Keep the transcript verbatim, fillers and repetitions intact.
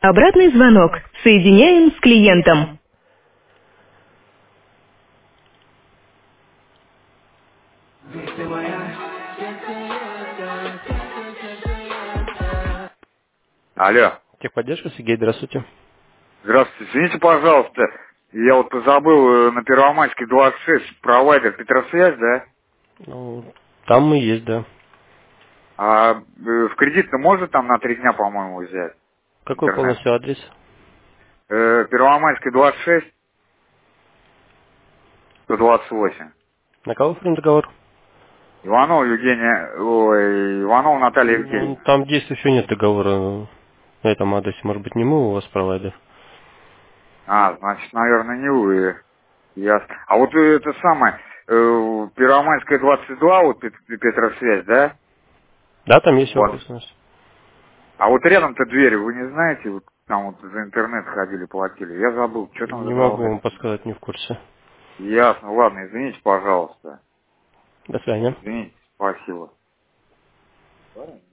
Обратный звонок. Соединяем с клиентом. Алло. Техподдержка, Сергей, здравствуйте. Здравствуйте. Извините, пожалуйста, я вот забыл э, на Первомайской двадцать шесть провайдер Петросвязь, да? Ну, там мы есть, да. А э, в кредит-то можно там на три дня, по-моему, взять Какой интернет? полностью адрес? Э, Первомайской двадцать шесть, сто двадцать восемь. На кого оформлен договор? Иванова Евгения, ой, Иванова Наталья Ну, Евгеньевна. там действия еще нет договора на этом адресе. Может быть, не мы у вас провайдер? А, значит, наверное, не вы. Ясно. А вот э, это самое, э, Первомайская двадцать два, вот Пет- Петросвязь, да? Да, там есть Вот. офис у нас. А вот рядом-то двери, вы не знаете, вот там вот за интернет ходили, платили. Я забыл, что там за Не могу договор. вам подсказать, не в курсе. Ясно, ладно, извините, пожалуйста. До свидания. Извините, спасибо.